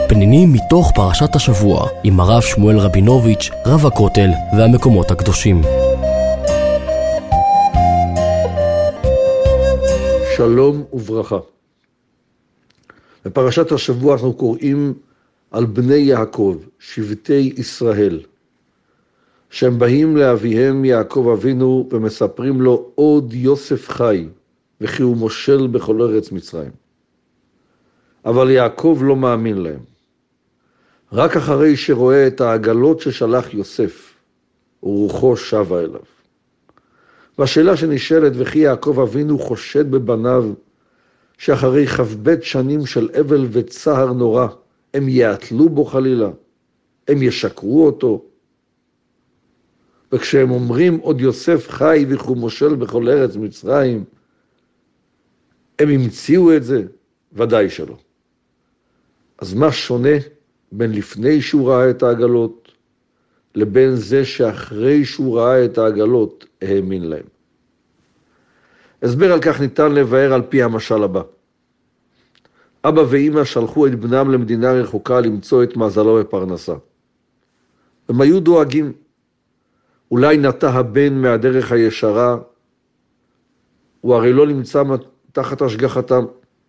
פנינים מתוך פרשת השבוע עם הרב שמואל רבינוביץ', רב הכותל והמקומות הקדושים. שלום וברכה. בפרשת השבוע אנחנו קוראים על בני יעקב, שבטי ישראל, שהם באים לאביהם יעקב אבינו ומספרים לו עוד יוסף חי וכי הוא מושל בכל ארץ מצרים. אבל יעקב לא מאמין להם. רק אחרי שרואה את העגלות ששלח יוסף, ורוחו שבה אליו. והשאלה שנשאלת, וכי יעקב אבינו חושד בבניו, שאחרי כ"ב שנים של אבל וצער נורא, הם יעתלו בו חלילה, הם ישקרו אותו. וכשהם אומרים עוד יוסף חי וכי הוא מושל בכל ארץ מצרים, הם המציאו את זה? ודאי שלא. אז מה שונה בין לפני שהוא ראה את העגלות, לבין זה שאחרי שהוא ראה את העגלות האמין להם? הסבר על כך ניתן לבאר על פי המשל הבא. אבא ואמא שלחו את בנם למדינה רחוקה למצוא את מזלו בפרנסה. הם היו דואגים. אולי נטע הבן מהדרך הישרה, הוא הרי לא נמצא תחת השגחתם.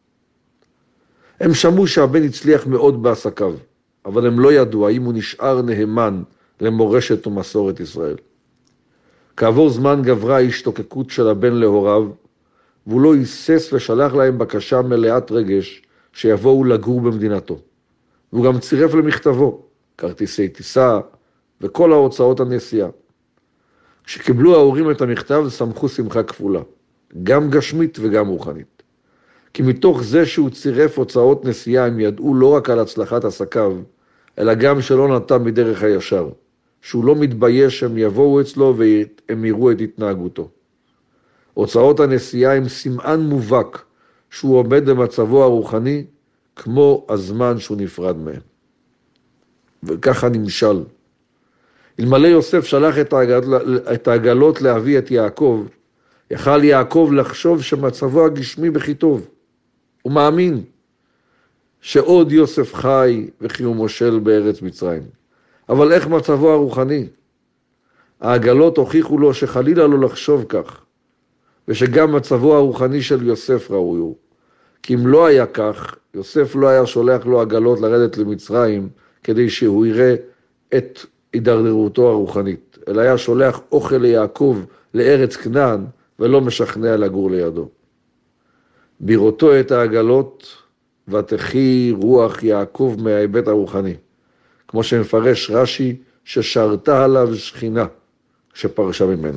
הם שמעו שהבן הצליח מאוד בעסקיו, אבל הם לא ידעו האם הוא נשאר נאמן למורשת ומסורת ישראל. כעבור זמן גברה ההשתוקקות של הבן להוריו, והוא לא היסס ושלח להם בקשה מלאת רגש שיבואו לגור במדינתו. והוא גם צירף למכתבו כרטיסי טיסה וכל ההוצאות הנסיעה. כשקיבלו ההורים את המכתב שמחו שמחה כפולה, גם גשמית וגם רוחנית. כי מתוך זה שהוא צירף הוצאות נסיעה הם ידעו לא רק על הצלחת עסקיו, אלא גם שלא נטע מדרך הישר, שהוא לא מתבייש שהם יבואו אצלו והם יראו את התנהגותו. הוצאות הנסיעה הם סימן מובהק שהוא עומד במצבו הרוחני כמו הזמן שהוא נפרד מהם. וככה נמשל. אלמלא יוסף שלח את העגלות להביא את יעקב, יכל יעקב לחשוב שמצבו הגשמי בכי טוב. הוא מאמין שעוד יוסף חי וכי הוא מושל בארץ מצרים. אבל איך מצבו הרוחני? העגלות הוכיחו לו שחלילה לא לחשוב כך, ושגם מצבו הרוחני של יוסף ראוי הוא. כי אם לא היה כך, יוסף לא היה שולח לו עגלות לרדת למצרים, כדי שהוא יראה את הידרדרותו הרוחנית, אלא היה שולח אוכל ליעקב לארץ כנען, ולא משכנע לגור לידו. בראותו את העגלות, ותחי רוח יעקב מההיבט הרוחני, כמו שמפרש רש"י, ששרתה עליו שכינה, שפרשה ממנו.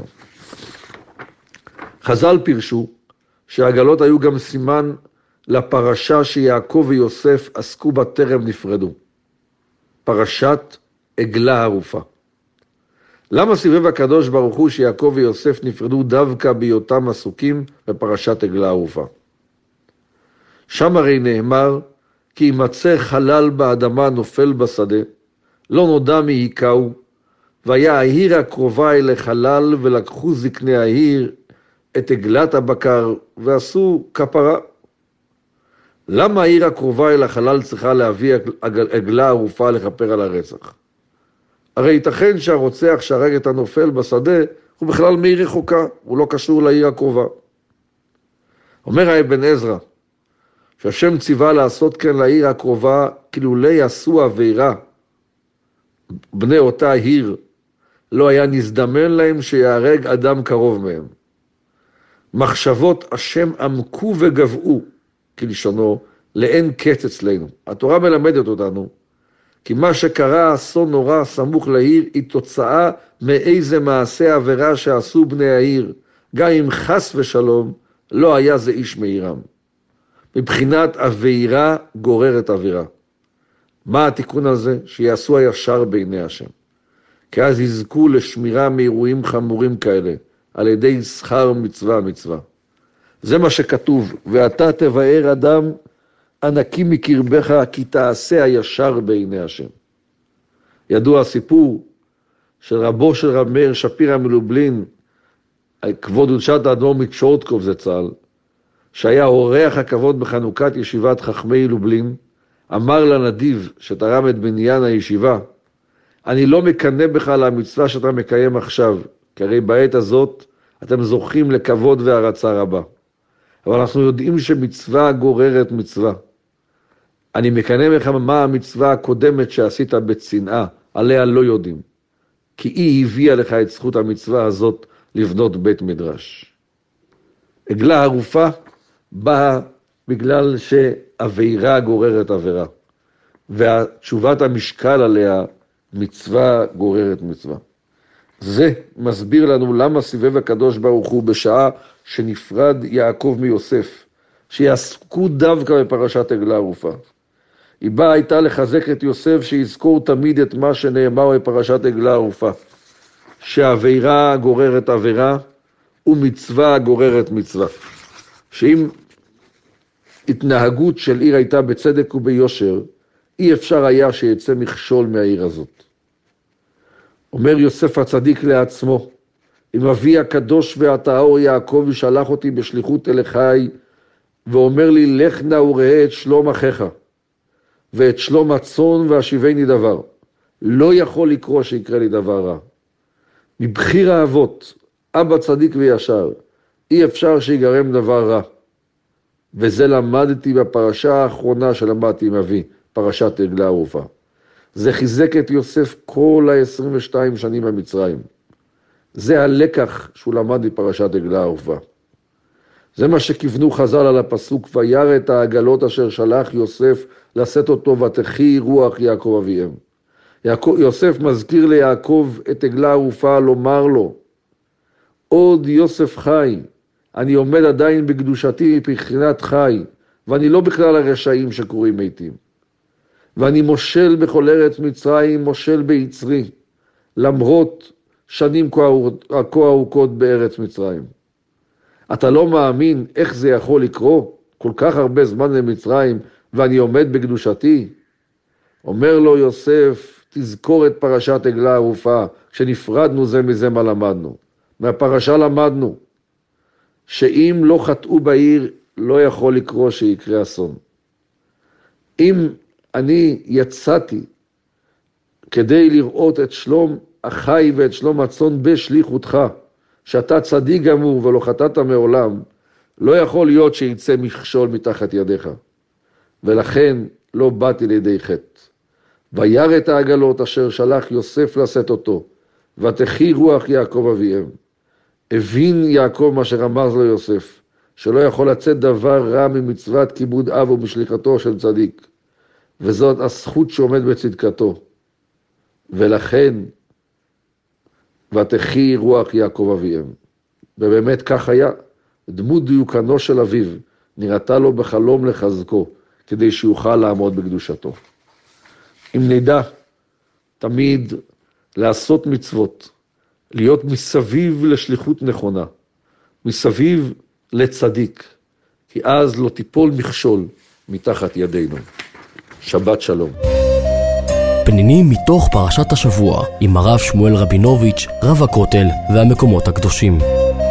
חז"ל פירשו שהעגלות היו גם סימן לפרשה שיעקב ויוסף עסקו בה טרם נפרדו. פרשת עגלה ערופה. למה סירב הקדוש ברוך הוא שיעקב ויוסף נפרדו דווקא בהיותם עסוקים בפרשת עגלה ערופה? שם הרי נאמר, כי ימצא חלל באדמה נופל בשדה, לא נודע מי היכהו, והיה העיר הקרובה אל החלל, ולקחו זקני העיר את עגלת הבקר, ועשו כפרה. למה העיר הקרובה אל החלל צריכה להביא עגלה ערופה לכפר על הרצח? הרי ייתכן שהרוצח שהרג את הנופל בשדה, הוא בכלל מעיר רחוקה, הוא לא קשור לעיר הקרובה. אומר האבן עזרא, שהשם ציווה לעשות כן לעיר הקרובה, כלולא יעשו עבירה, בני אותה עיר, לא היה נזדמן להם שיהרג אדם קרוב מהם. מחשבות השם עמקו וגבעו, כלשונו, לאין קץ אצלנו. התורה מלמדת אותנו, כי מה שקרה אסון נורא סמוך לעיר, היא תוצאה מאיזה מעשה עבירה שעשו בני העיר, גם אם חס ושלום לא היה זה איש מעירם. מבחינת עבירה גוררת עבירה. מה התיקון הזה? שיעשו הישר בעיני השם. כי אז יזכו לשמירה מאירועים חמורים כאלה, על ידי שכר מצווה. זה מה שכתוב, ואתה תבאר אדם ענקי מקרבך, כי תעשה הישר בעיני השם. ידוע הסיפור של רבו של רב מאיר שפירא מלובלין, כבוד קדושת האדמו"ר מצ'ורטקוב זצ"ל, שהיה אורח הכבוד בחנוכת ישיבת חכמי לובלין, אמר לנדיב שתרם את בניין הישיבה, אני לא מקנא בך על המצווה שאתה מקיים עכשיו, כי הרי בעת הזאת אתם זוכים לכבוד והרצה רבה. אבל אנחנו יודעים שמצווה גוררת מצווה. אני מקנא בך מה המצווה הקודמת שעשית בצנעה, עליה לא יודעים. כי היא הביאה לך את זכות המצווה הזאת לבנות בית מדרש. עגלה ערופה באה בגלל שעבירה גוררת עבירה. והתשובת המשקל עליה מצווה גוררת מצווה. זה מסביר לנו למה סיבב הקדוש ברוך הוא בשעה שנפרד יעקב מיוסף, שיעסקו דווקא בפרשת עגלה ערופה. היא באה הייתה לחזק את יוסף שיזכור תמיד את מה שנאמר בפרשת עגלה ערופה, שהעבירה גוררת עבירה ומצווה גוררת מצווה. שאם התנהגות של עיר הייתה בצדק וביושר, אי אפשר היה שיצא מכשול מהעיר הזאת. אומר יוסף הצדיק לעצמו, אם אבי הקדוש והטהור יעקב ישלח אותי בשליחות אל אחי, ואומר לי לך נא וראה את שלום אחיך, ואת שלום הצאן והשיבני דבר. לא יכול לקרוא שיקרה לי דבר רע. מבחיר האבות, אבא צדיק וישר, אי אפשר שיגרם דבר רע. וזה למדתי בפרשה האחרונה שלמדתי עם אבי, פרשת עגלה ערופה. זה חיזק את יוסף כל ה-22 שנים במצרים. זה הלקח שהוא למד בפרשת עגלה ערופה. זה מה שכיוונו חז"ל על הפסוק, וירא את העגלות אשר שלח יוסף לשאת אותו ותחי רוח יעקב אביהם. יוסף מזכיר ליעקב את עגלה ערופה לומר לו, עוד יוסף חי, אני עומד עדיין בקדושתי מבחינת חי, ואני לא בכלל הרשעים שקוראים מתים. ואני מושל בכל ארץ מצרים, מושל ביצרי, למרות שנים כה ארוכות בארץ מצרים. אתה לא מאמין איך זה יכול לקרות כל כך הרבה זמן למצרים, ואני עומד בקדושתי? אומר לו יוסף, תזכור את פרשת עגלה ערופה, כשנפרדנו זה מזה מה למדנו. מהפרשה למדנו, שאם לא חטאו בעיר, לא יכול לקרות שיקרה אסון. אם אני יצאתי כדי לראות את שלום אחי ואת שלום הצאן בשליחותך, שאתה צדיק גמור ולא חטאת מעולם, לא יכול להיות שיצא מכשול מתחת ידיך. ולכן לא באתי לידי חטא. וירא את העגלות אשר שלח יוסף לשאת אותו, ותחי רוח יעקב אביהם. הבין יעקב מה שרמז לו יוסף, שלא יכול לצאת דבר רע ממצוות כיבוד אב ומשליחתו של צדיק. וזאת הזכות שעומד בצדקתו. ולכן, ותחי רוח יעקב אביהם. ובאמת כך היה. דמות דיוקנו של אביו נראתה לו בחלום לחזקו, כדי שיוכל לעמוד בקדושתו. אם נדע תמיד לעשות מצוות, להיות מסביב לשליחות נכונה, מסביב לצדיק, כי אז לא תיפול מכשול מתחת ידינו. שבת שלום. פנינים מתוך פרשת השבוע עם הרב שמואל רבינוביץ', רב הכותל והמקומות הקדושים.